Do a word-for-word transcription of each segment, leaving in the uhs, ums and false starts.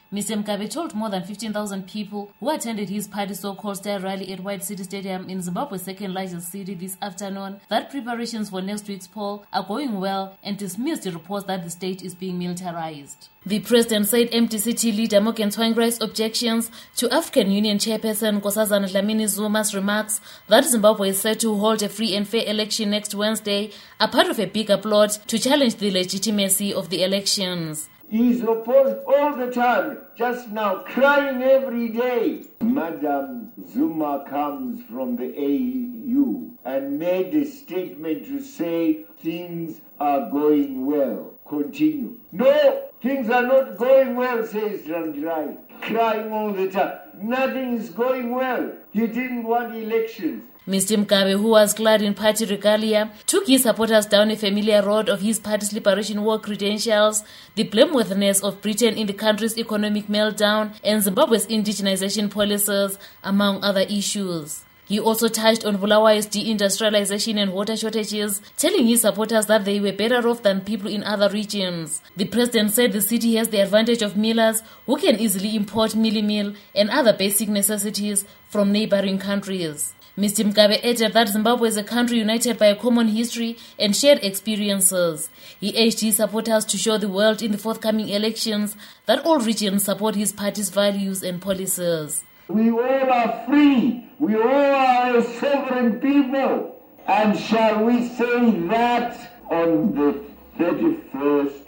Mister Mkabe told more than fifteen thousand people who attended his party's so-called Star Rally at White City Stadium in Zimbabwe's second largest city this afternoon that preparations for next week's poll are going well and dismissed reports that the state is being militarized. The president said M D C leader Morgan Tsvangirai's objections to African Union chairperson Nkosazana Dlamini Zuma's remarks that Zimbabwe is set to hold a free and fair election next Wednesday are part of a bigger plot to challenge the legitimacy of the elections. He's opposed all the time, just now crying every day. Madam Zuma comes from the A U and made a statement to say things are going well. Continue. No, things are not going well, says Tsvangirai, crying all the time. Nothing is going well. He didn't want elections. Mister Mkabe, who was clad in party regalia, took his supporters down a familiar road of his party's Liberation War credentials, the blameworthiness of Britain in the country's economic meltdown, and Zimbabwe's indigenization policies, among other issues. He also touched on Bulawayo's deindustrialization and water shortages, telling his supporters that they were better off than people in other regions. The president said the city has the advantage of millers who can easily import mealie meal and other basic necessities from neighboring countries. Mister Mkabe added that Zimbabwe is a country united by a common history and shared experiences. He urged his supporters to show the world in the forthcoming elections that all regions support his party's values and policies. We all are free. We all are a sovereign people. And shall we say that on the thirty-first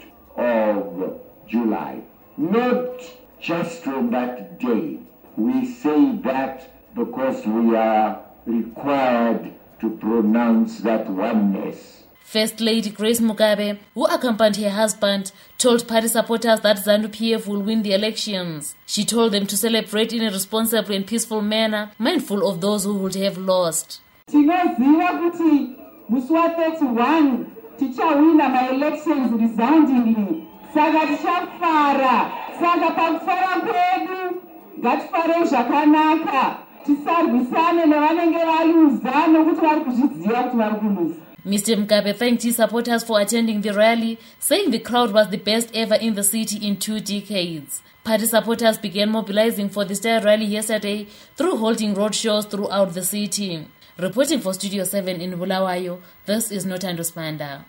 of July? Not just on that day. We say that because we are required to pronounce that oneness. First Lady Grace Mugabe, who accompanied her husband, told party supporters that ZANU-P F will win the elections. She told them to celebrate in a responsible and peaceful manner, mindful of those who would have lost. Tinoziva kuti musi wa thirty-one tichawina ma-elections resoundingly. Saka tichafara. Saka pakufara kwedu ngatifarei zvakanaka. Tisarwisane nevanenge valuza nokuti vari kuzviziva kuti vari kuluza. Mister Mkabe thanked his supporters for attending the rally, saying the crowd was the best ever in the city in two decades. Party supporters began mobilizing for the Star Rally yesterday through holding roadshows throughout the city. Reporting for Studio seven in Bulawayo, this is Nothando Spanda.